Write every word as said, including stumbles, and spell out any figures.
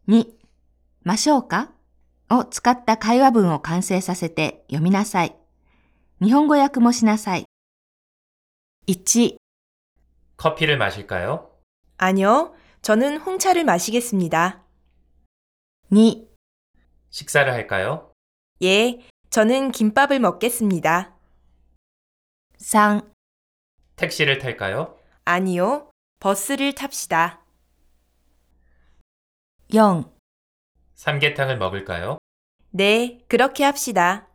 に、ましょうかを使った会話文を完成させて読みなさい。日本語訳もしなさい。いち、 커피를 마실까요? 아니요, 저는 홍차를 마시겠습니다. 이, 식사를 할까요? 예, 저는 김밥을 먹겠습니다. 삼, 택시를 탈까요? 아니요, 버스를 탑시다. 사, 삼계탕을 먹을까요? 네, 그렇게 합시다.